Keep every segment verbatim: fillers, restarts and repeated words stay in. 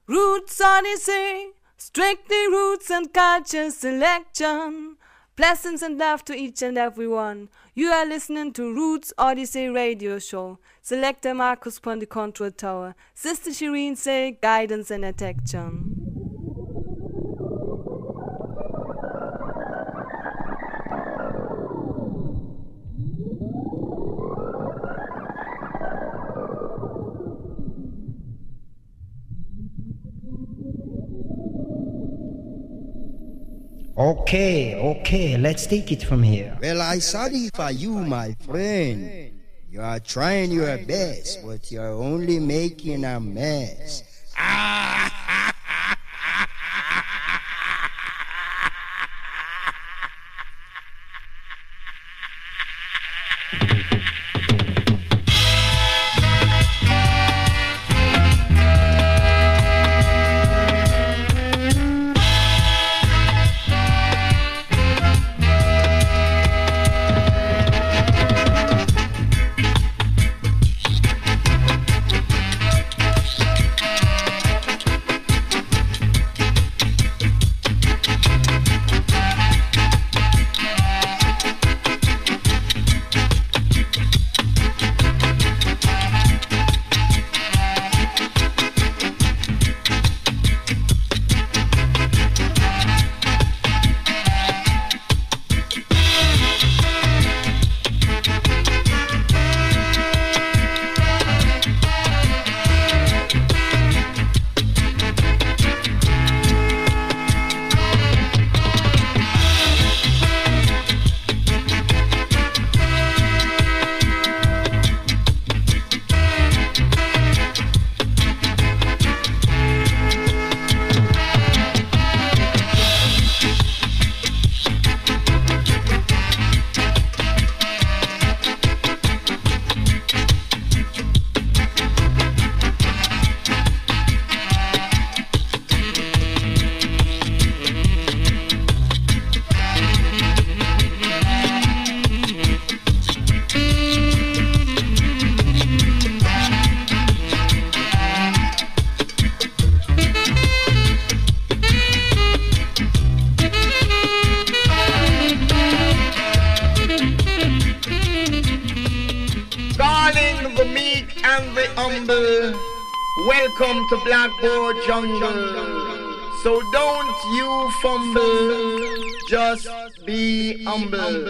Roots Odyssey, strictly roots and culture selection. Blessings and love to each and every one. You are listening to Roots Odyssey Radio Show. Selector Marcus on the control tower. Sister Shireen say guidance and attention. Okay, okay, let's take it from here. Well, I sorry for you, my friend. You are trying your best, but you're only making a mess. Welcome to Blackboard Jungle. So don't you fumble, just be humble.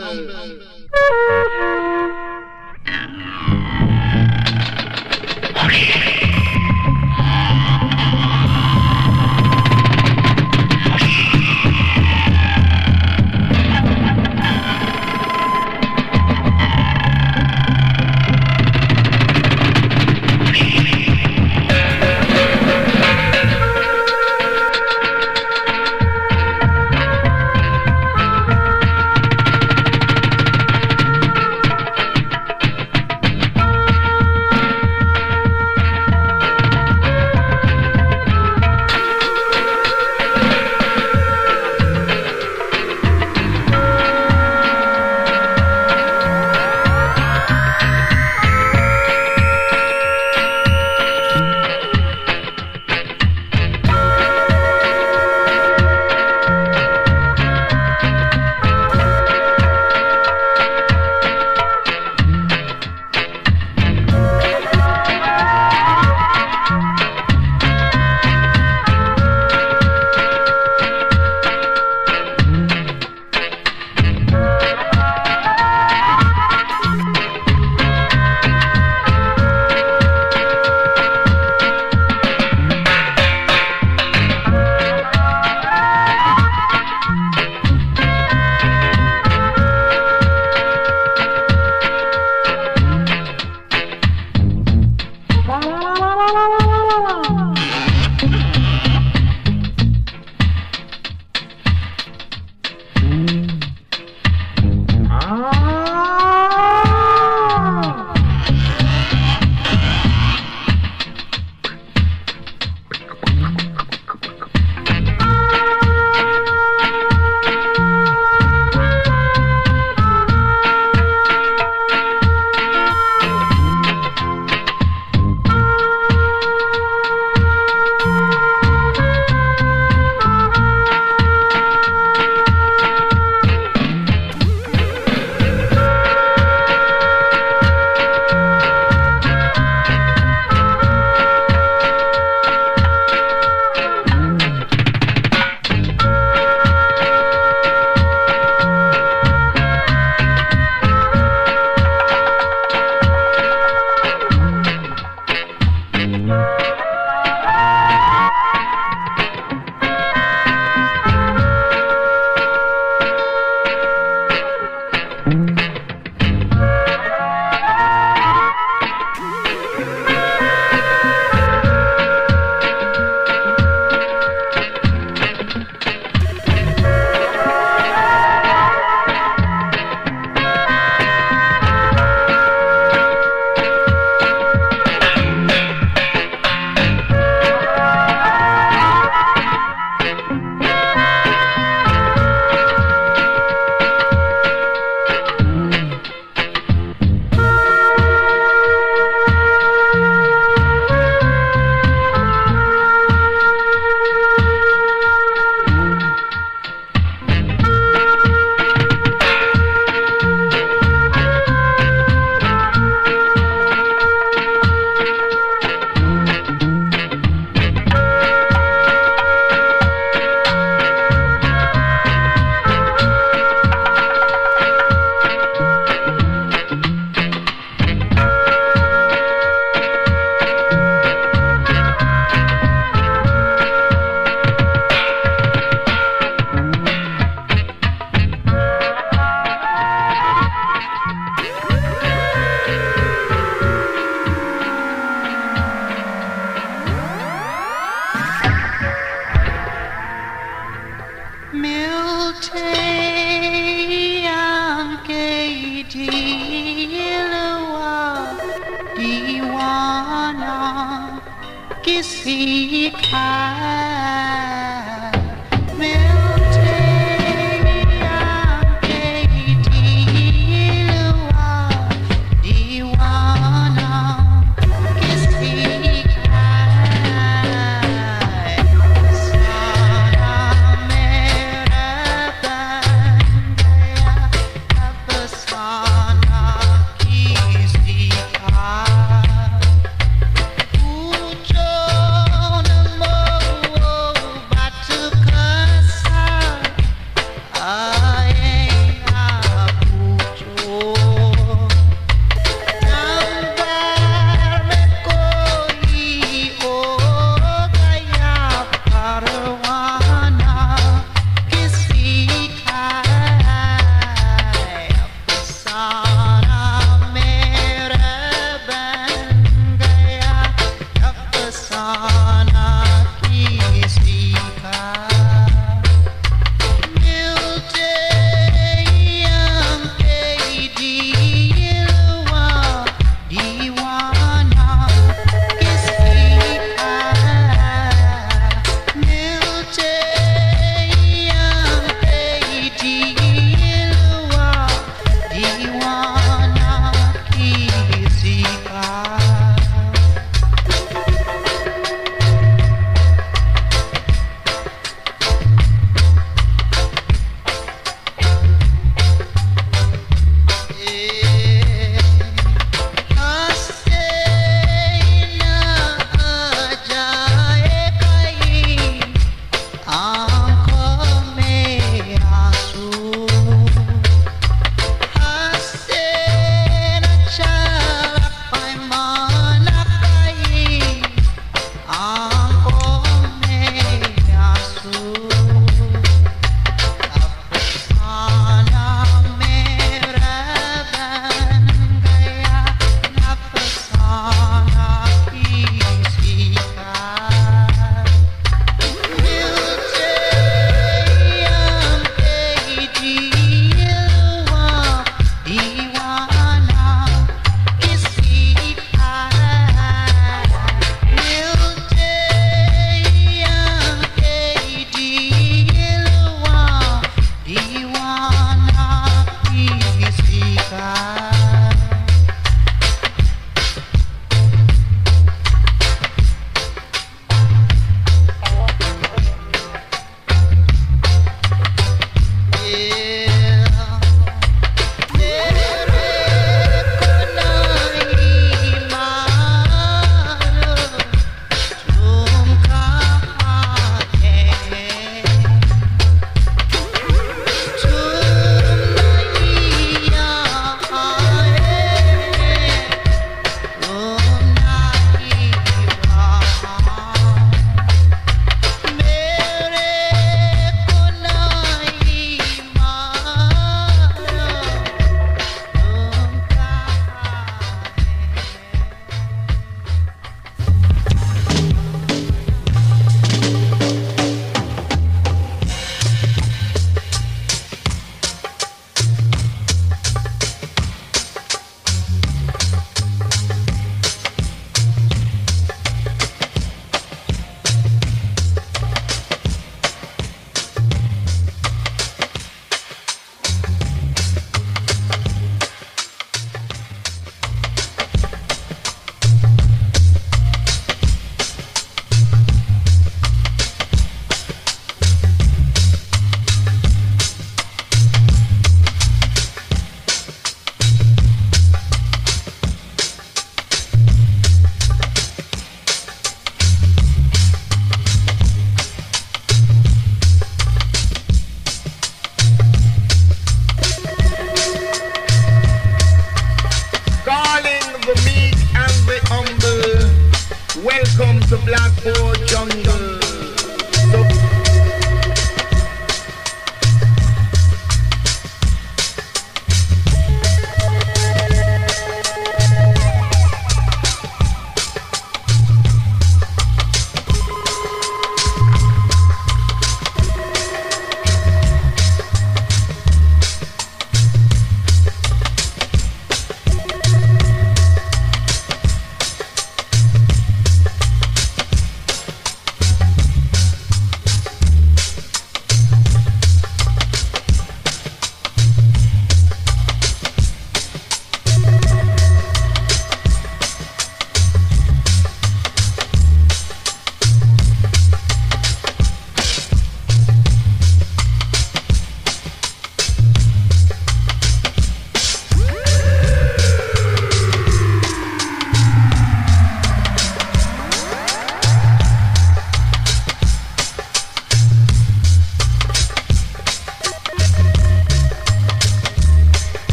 किसी का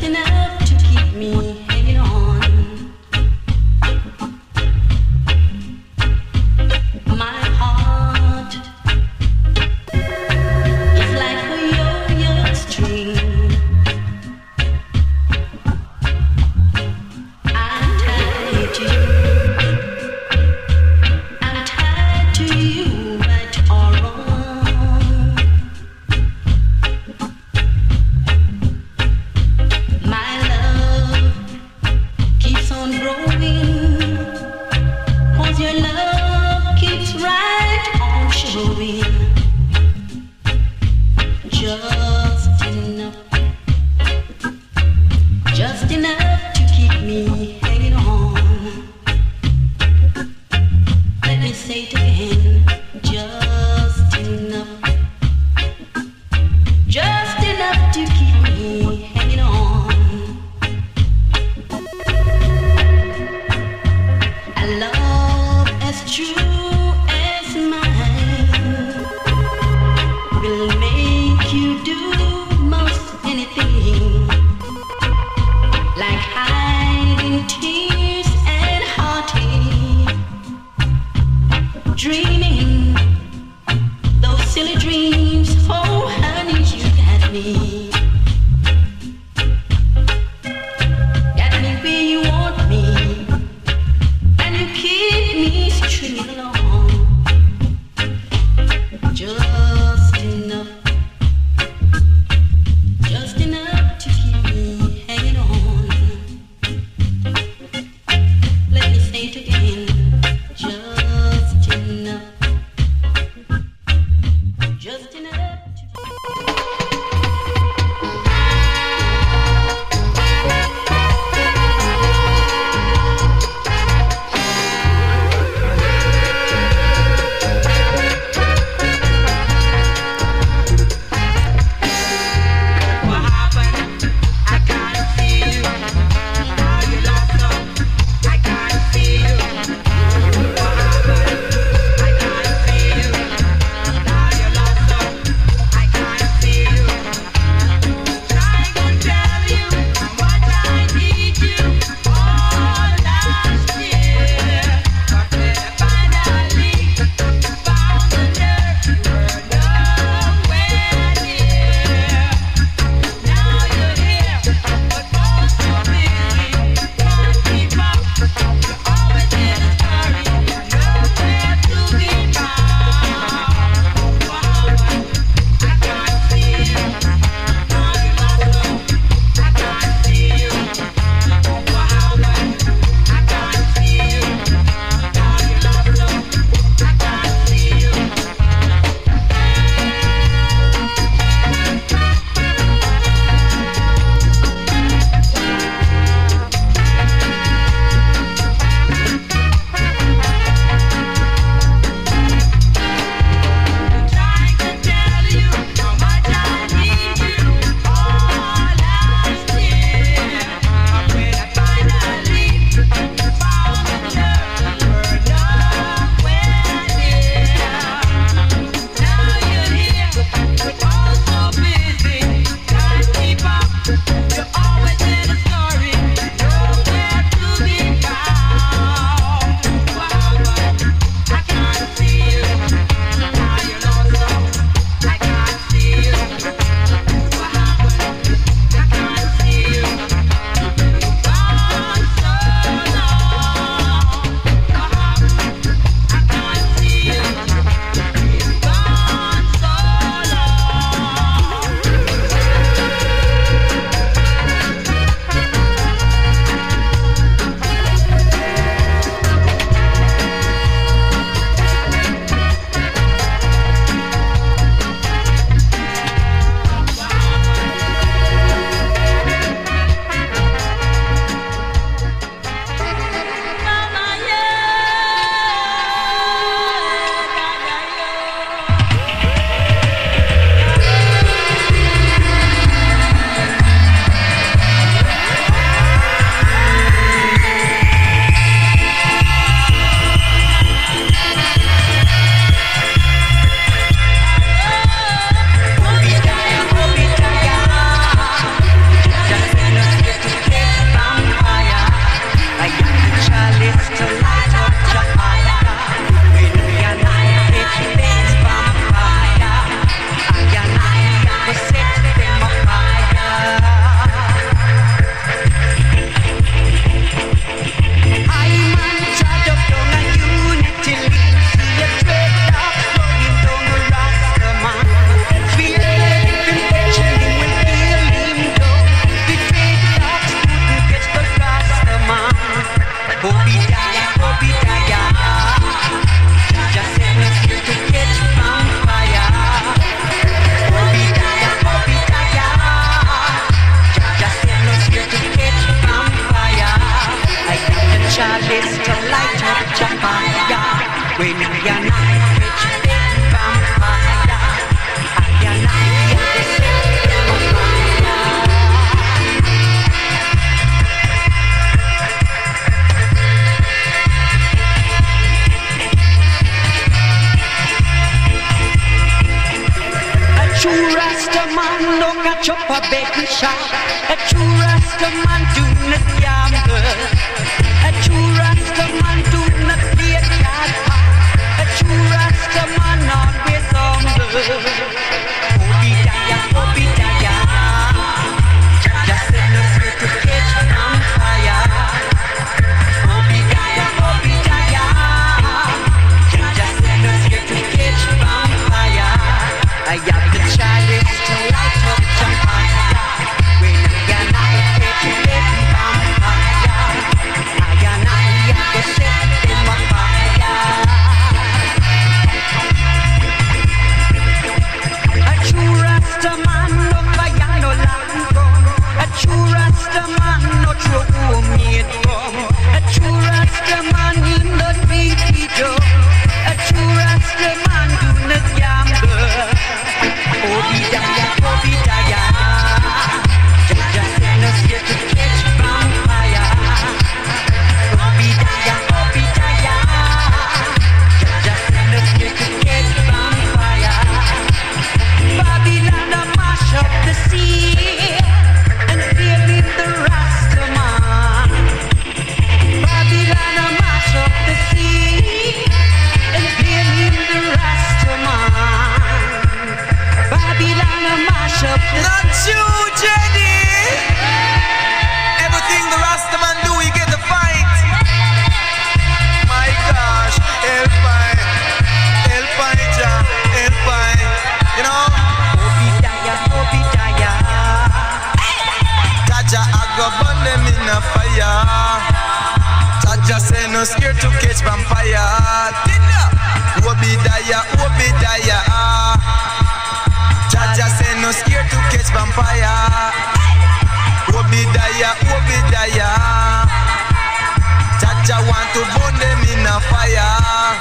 enough to keep me hanging on. My heart is like a yo-yo string. I'm tied to you. I'm tied to you, right or wrong. My love keeps on growing, 'cause your love keeps right on showing. Just enough, just enough to keep me hanging on. Let me say it again, just enough, just enough to keep me hanging on. A love as true as mine will make you do most anything, like hiding tears a bakery shop. A true Rasta man do not gamble. A true Rasta man do not play card. A true Rasta man always humble. Obadiah, Obadiah, just send us here to catch on fire. Obadiah, Obadiah, just send us here to catch on fire. I have the chalice to light up the fire. When I and I catch them on fire, I and I have to set them on fire. A true Rasta man no fire no land from. A true Rasta man no throw homemade from. A true Rasta man he not beat it up. A true Rasta man do not gamble. Obadiah, Obadiah, just send us here to catch vampire. Obadiah, Obadiah, just send us here to catch vampire. Babylon a mash up the sea and fill with the Rasta man. Babylon a mash up the sea and fill with the Rasta man. Babylon a mash up the Not you, Jenny. Everything the Rasta man do, he get the fight. My gosh, help I, help I, Jah, help I. You know, Obadiah, Obadiah. Jaja, I go burn them in a fire. Jaja send us here to catch vampire. Obadiah, Obadiah. Jaja send us here to catch vampire. Obadiah, Obadiah. Jaja want to burn them in a fire.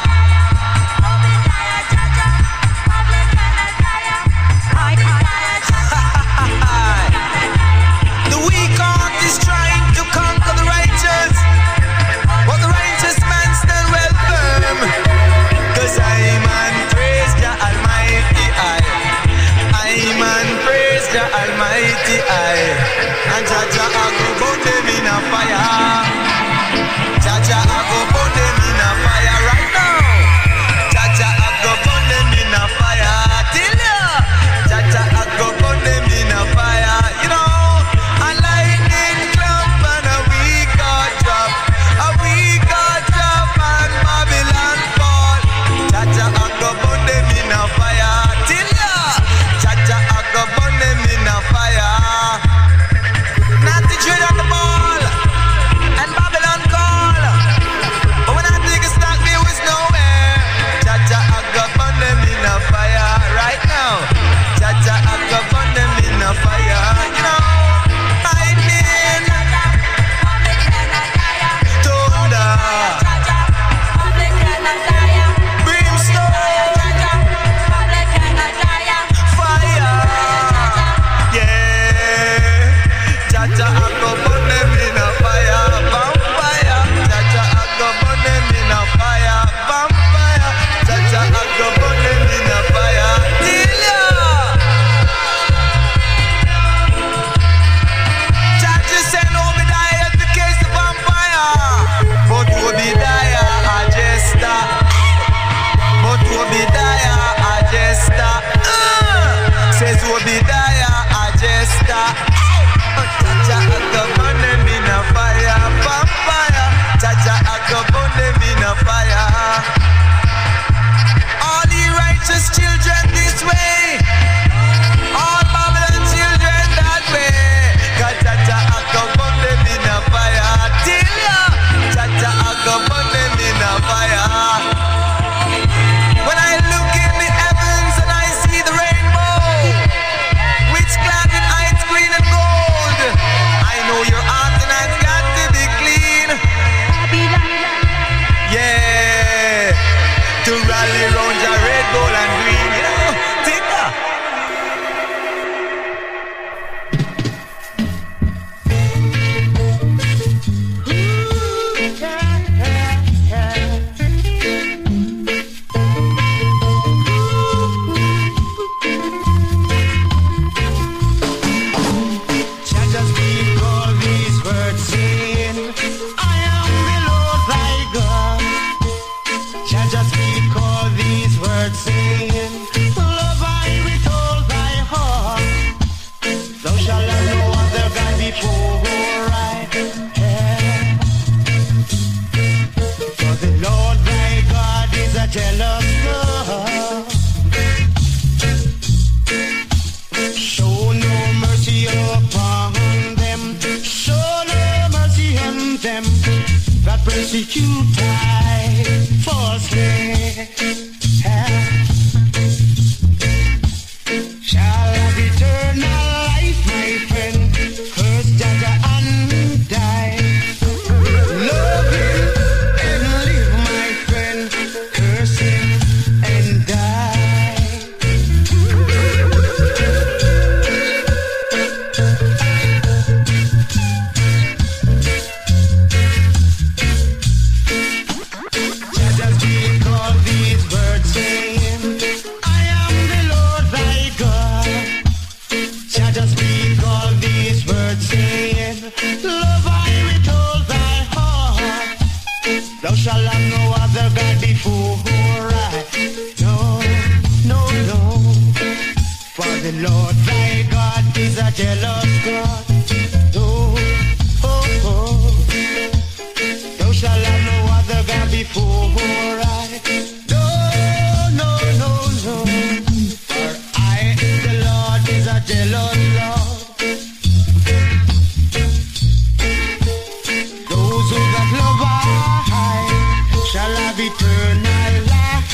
The weak heart is trying to conquer the righteous, but the righteous man stand well firm. Cause I man praise the Almighty I. I man praise the Almighty I. And Jaja I go burn them in a fire. Jaja I go burn them in a fire right now. Jaja I go burn them in a fire. Till ya. Jaja I go burn them in a fire. You know, a lightning clap and a weak God drop. A weak God drop and Babylon fall. Jaja I go burn them in a fire. Till ya. Jaja I go burn them in a fire. Not to trade on the ball and Babylon call. But when I take a stock, there was nowhere. Jaja I go burn them in a fire right now. Jaja I go burn them in a fire. You know, lightning, thunder, brimstone, fire. Yeah, Jaja I go burn them in a fire. Vampire, Jaja I go burn them in a fire. Vampire, Jaja I go burn them in a fire. Till ya. Jaja send Obadiah to catch the vampire, but Obadiah a jester. But Obadiah a jester. Uh, says Obadiah a jester. Jaja I go burn them in a fire. Vampire, Jaja I go burn them in a fire. All the righteous children this way, all Babylon children that way. God, Jaja I go burn them in a fire. Till ya, Jaja I go burn them in a fire. When I look in the heavens and I see the rainbow, which clad in ice green and gold, I know your heart and hands got to be clean. Yeah, to rally round your red, gold and green. You know, take that. persecute I falsely. Shall have eternal life, my friend, curse Jaja and die. Love him and live, my friend, curse him and die. Jaja speak all these words saying, I am the Lord thy God. Jaja speak all these words saying, love I with all thy heart. Thou shalt have no other God before I. No, no, no. For the Lord thy God is a jealous God. Oh, oh, oh. Thou shalt have no other God before I. No, no, no, no. For I, the Lord, is a jealous Lord. Those who got love I shall have eternal life.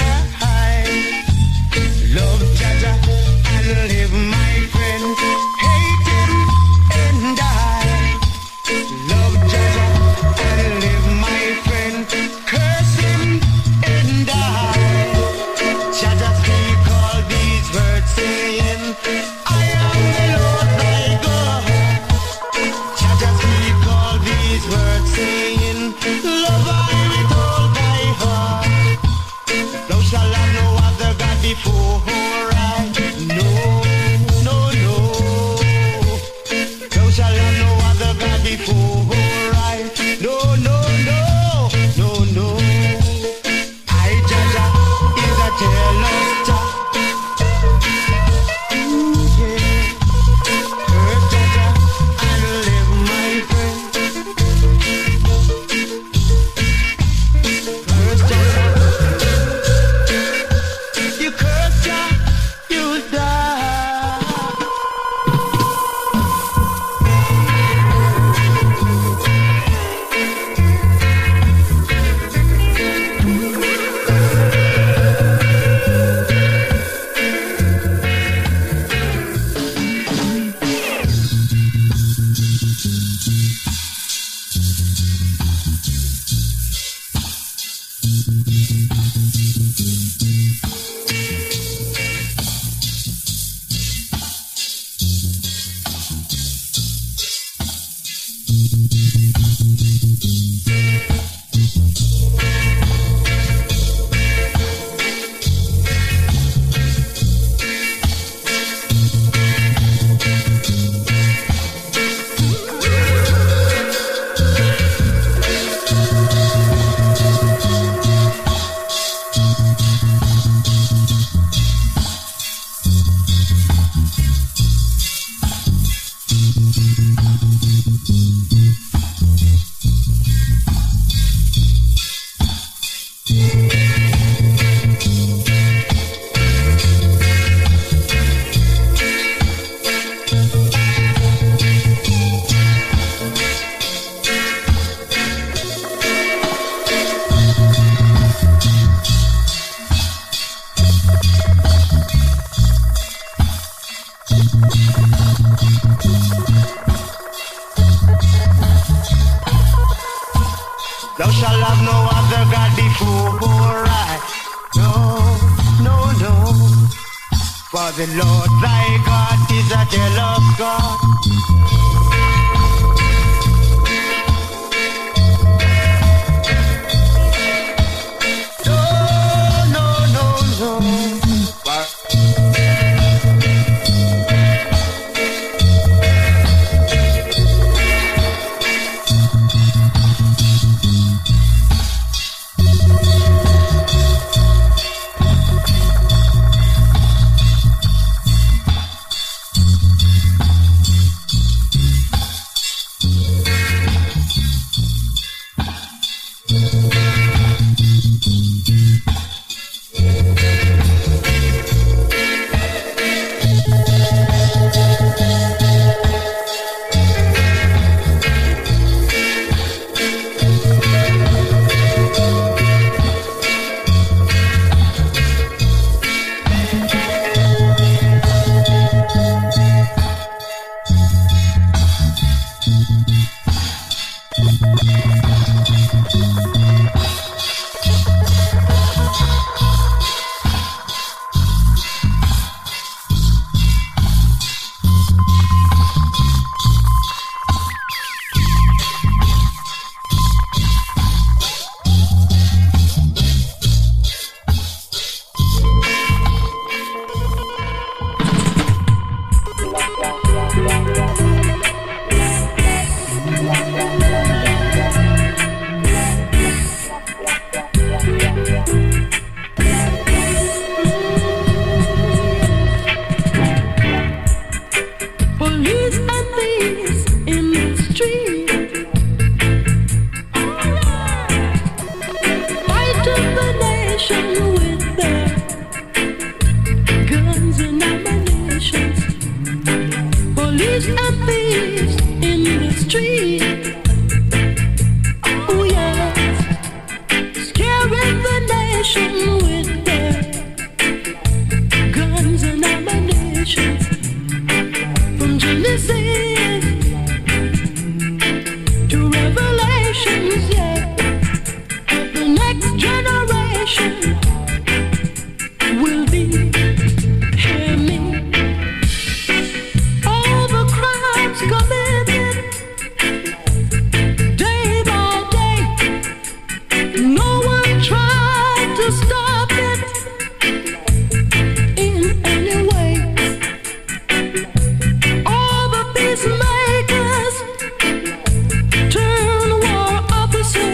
Love Jaja and live, my friend. Hate him and die. Love Jaja and live, my friend. Curse him and die. Jaja speak all these words saying, I am the Lord thy God. Jaja speak all these words saying, love I with all thy heart. Thou shalt have no other God before I. No, no, no. Thou shalt have no other God before I. No, no, no, no, no. I, Jaja, is a jealous Jah. Ooh, yeah. Curse Jaja and live, my friend. Curse Jaja. You curse Jah, you die. Thou shalt have no other God before I. No, no, no. For the Lord thy God is a jealous God. No, no, no, no. Peacemakers turn war officers.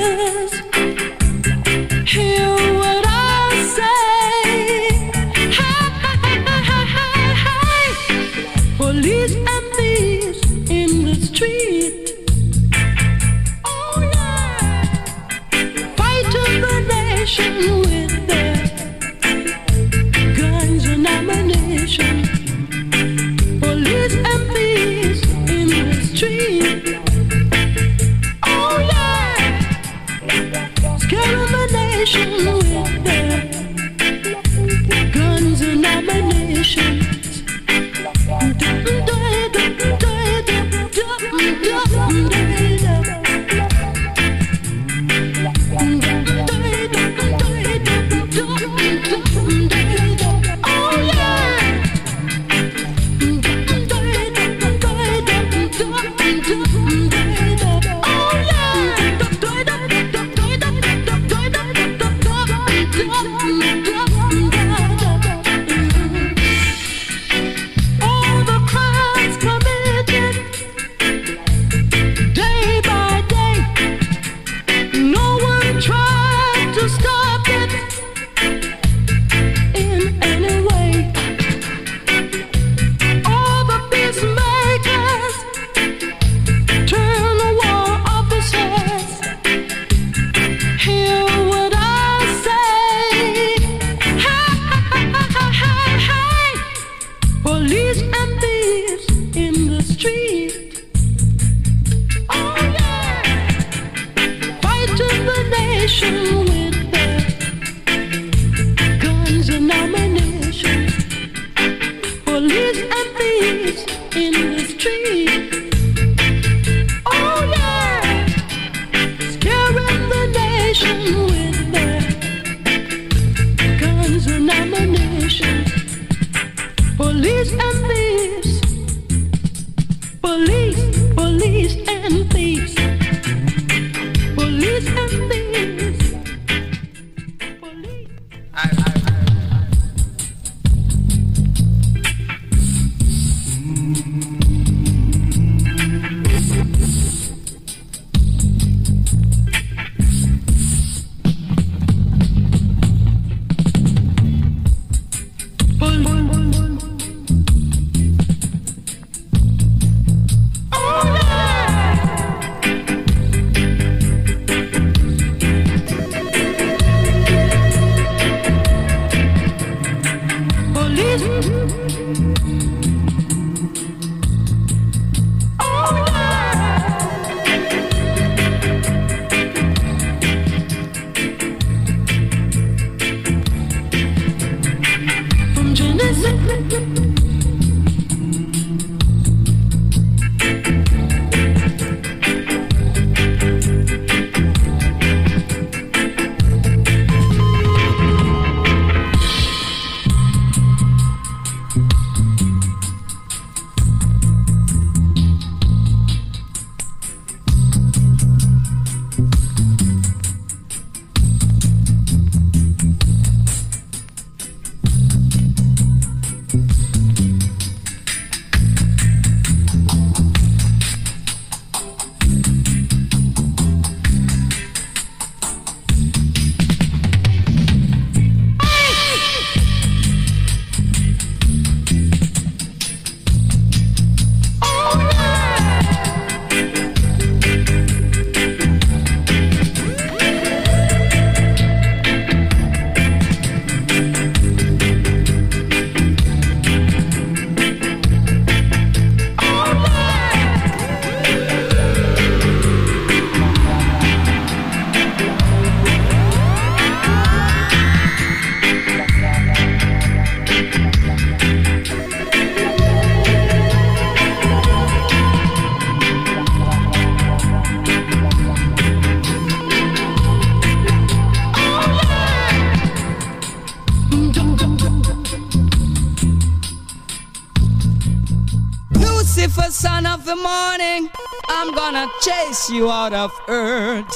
the son of the morning, I'm gonna chase you out of earth.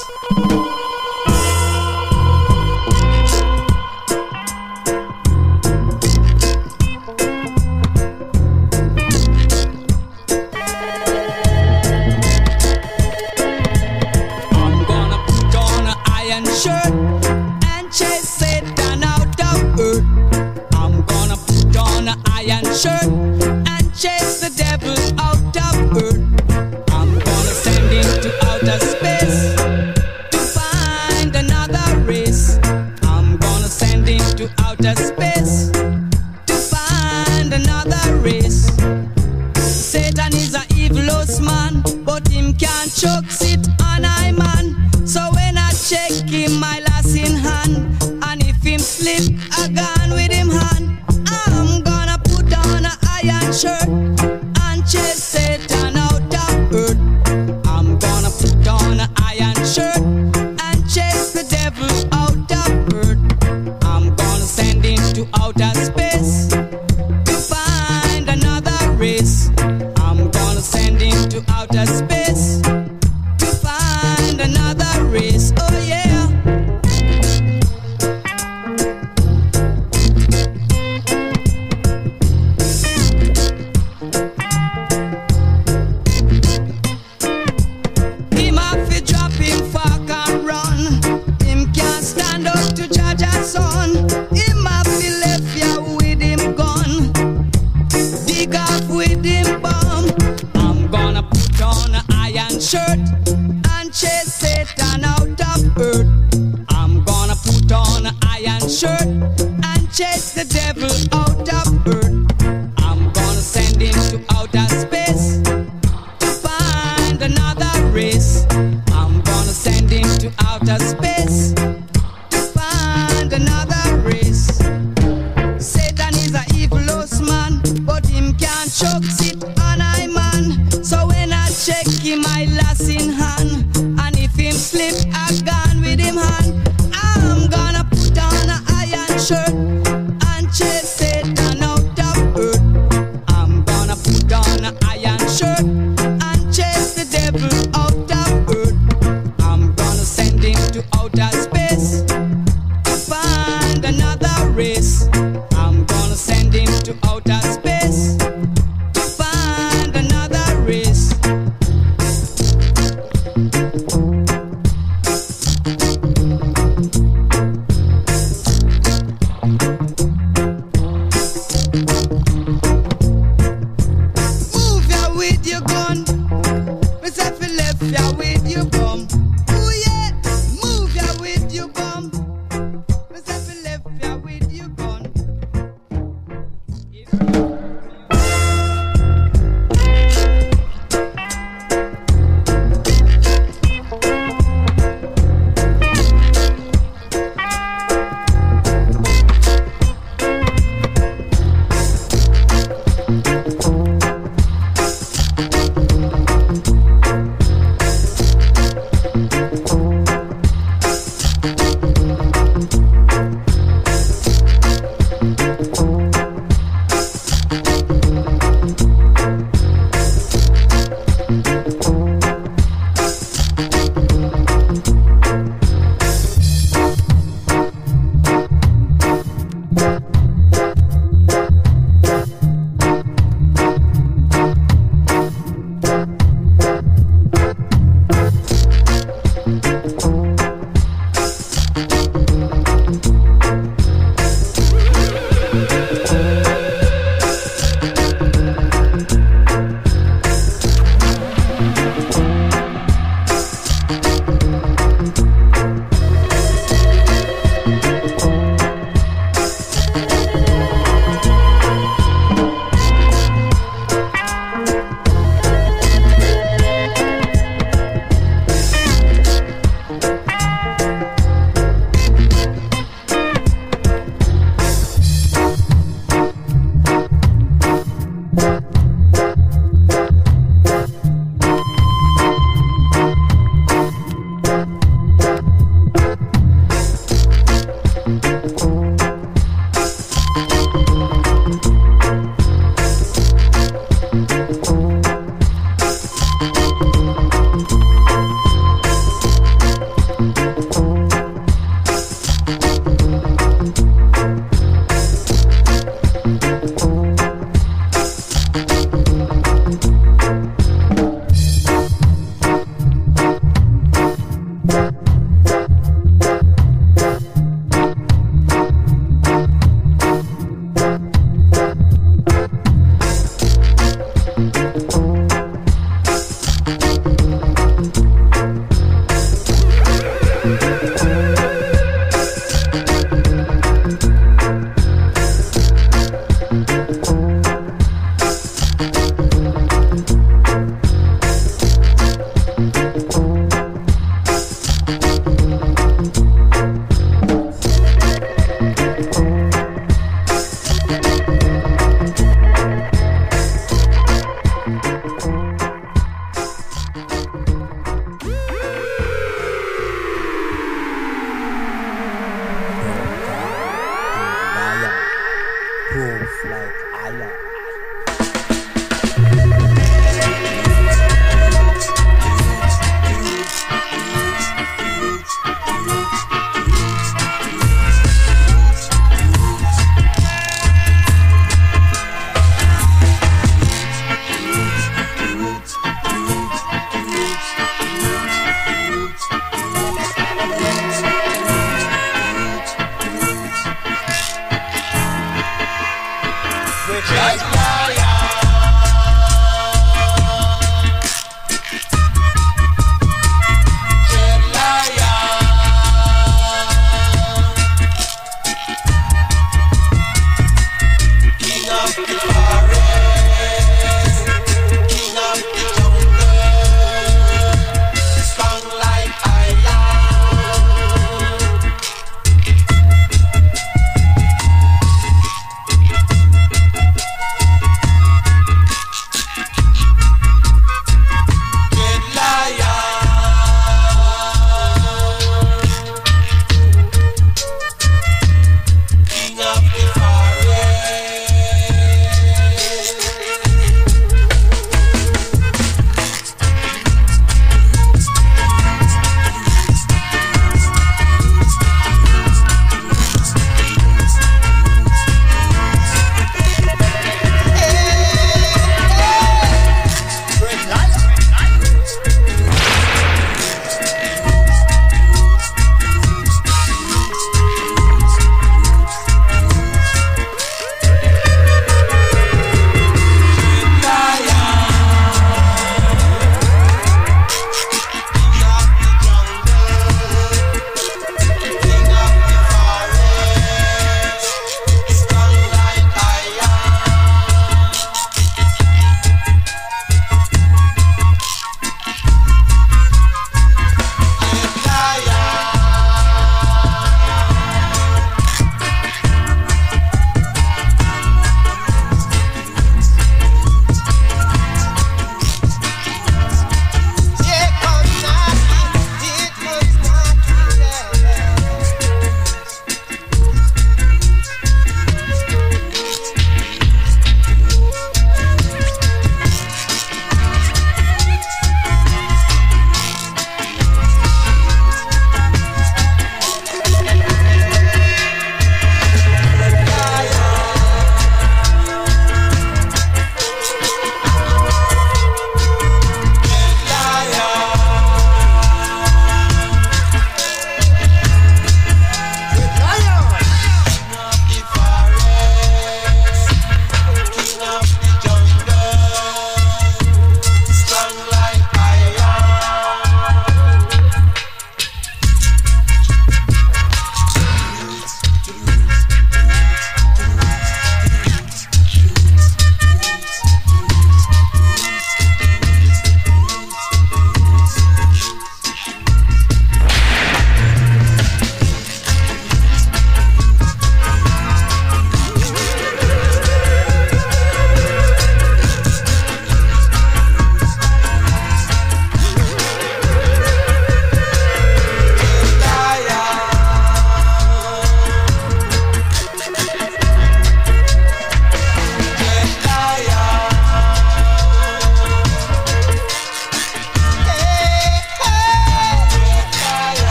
I'm gonna put on an iron shirt and chase Satan out of earth. I'm gonna put on an iron shirt and chase the devil out of earth. I'm gonna send him to outer space to find another race. I'm gonna send him to outer space to find another race. Satan is a evilous man, but him can't choke sit on I man. So when I check him, my lass in hand, and if him slip, I gone with him hand. I'm gonna put on an iron shirt and chase Satan out of earth. I'm gonna put on an iron shirt and chase the devil out of earth. I'm gonna send him to outer space to find another race. I'm gonna send him to outer space to find another race. Oh yeah. Him have to drop him fork and run. Him can't stand up to Jaja's son. Him have to left ya with him gun. Dig off with him bomb. I'm gonna put on an iron shirt and chase Satan out of earth. I'm gonna put on an iron shirt and chase the devil out of earth. I'm gonna send him to outer space to find another race. I'm gonna send him to outer space to find another race. Satan is a evilous man, but him can't choke sit on I man. So when I check him, I lass in hand, and if him slip, I gone with him hand. I'm gonna put on an iron shirt and chase Satan out of earth. I'm gonna put on an iron shirt and chase the devil out of earth. I'm gonna send him to outer space to find another race. I'm gonna send him to outer space to find another race. Move ya with your gun. Myself left ya with your bum. Ooh yeah, move ya with your bum. Myself left ya with your gun.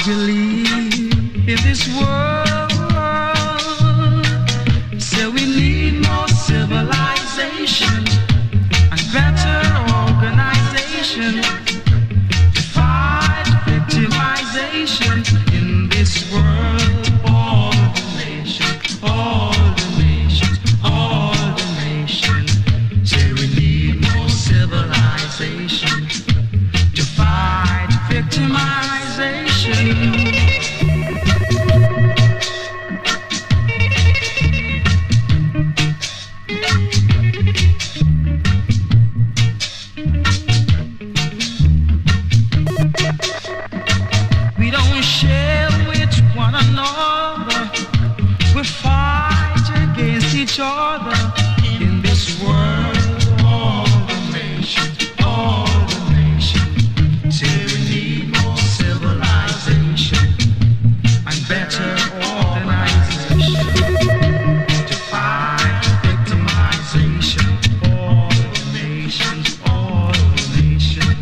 we live in this world. So we need more civilization and better organization to fight victimization in this world. All the nations, all the nations, all the nations. So we need more civilization to fight victimization. We don't share with one another. We fight against each other in this world. All the nations, all the nations. Say we need more civilization and better organization to fight victimization. All the nations, all the nations.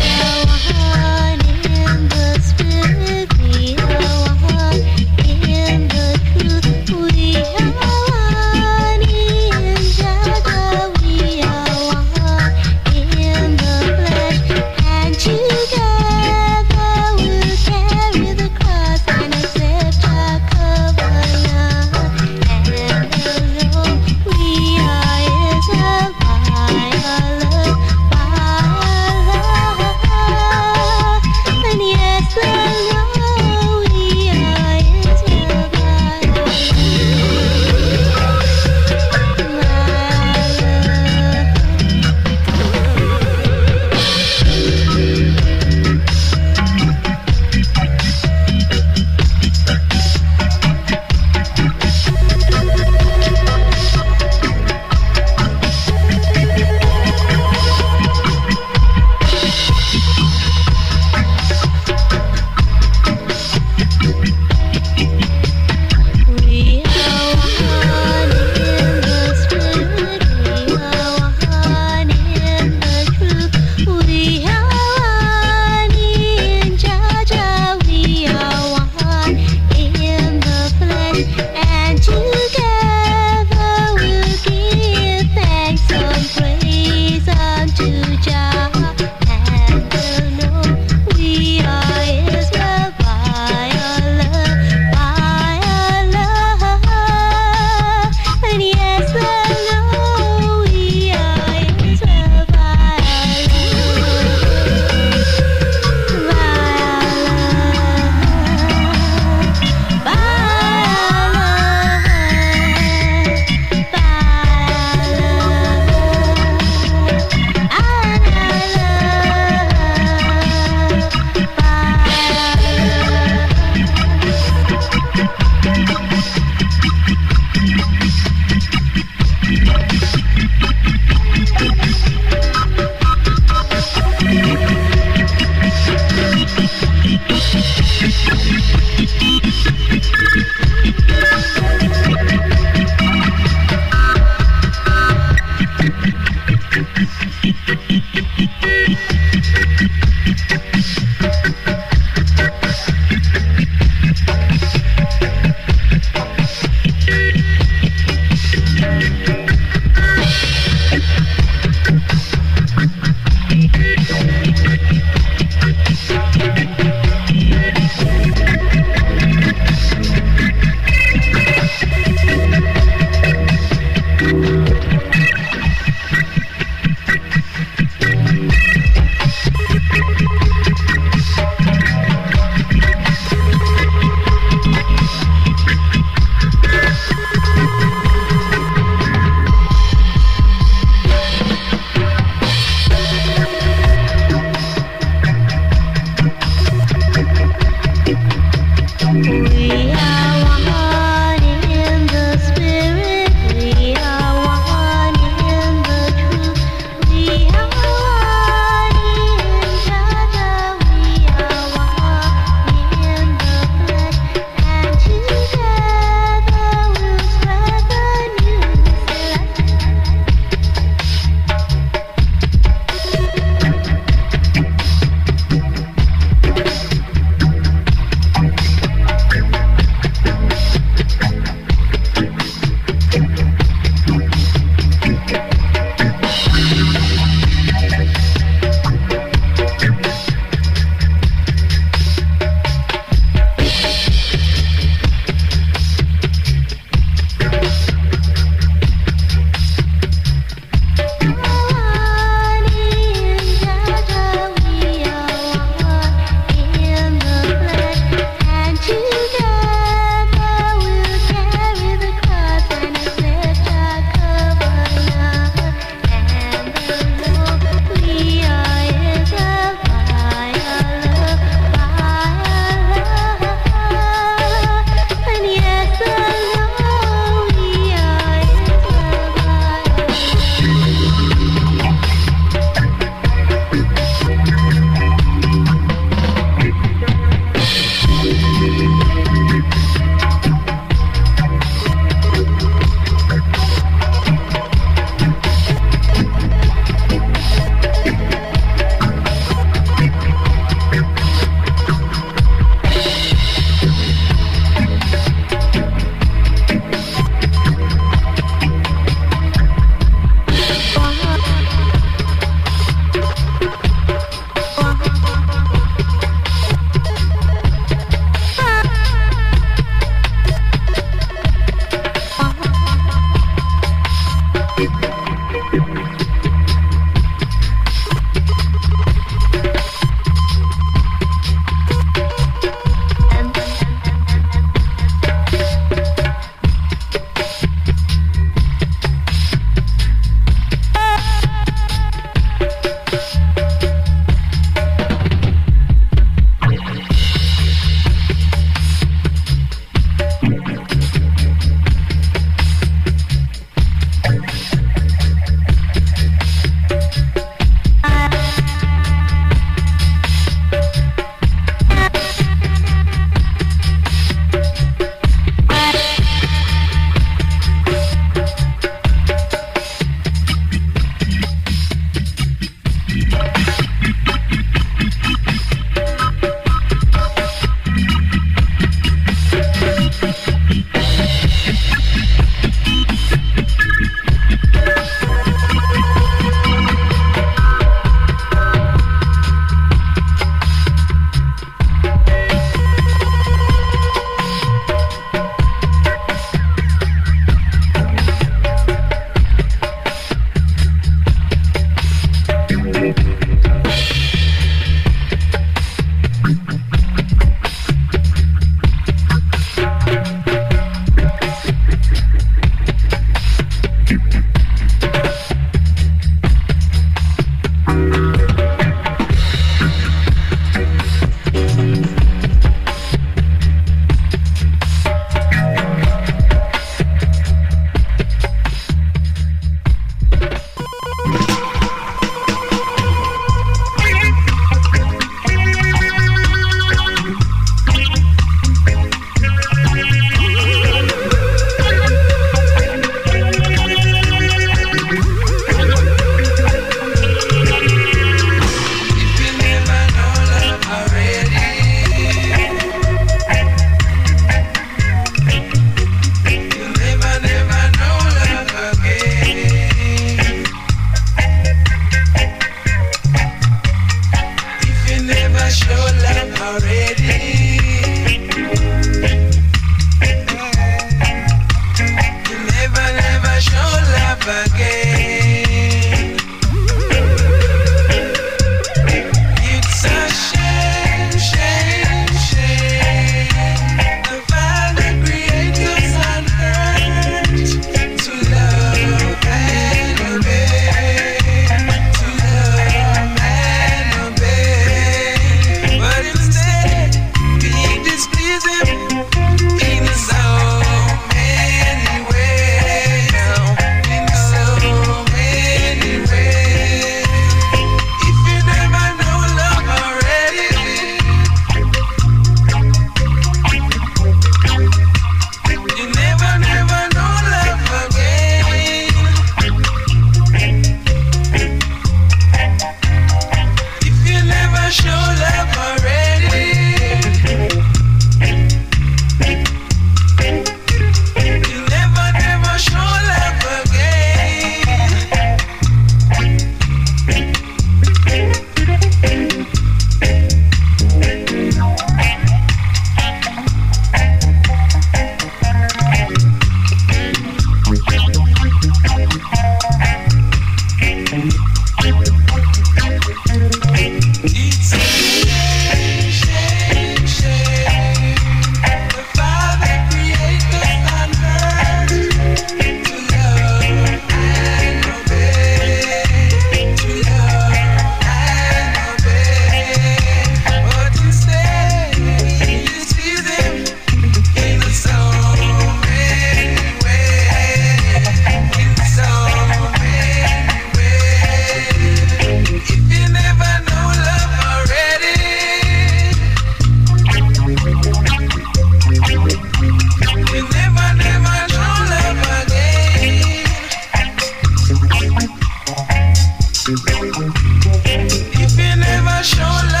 If you never show love,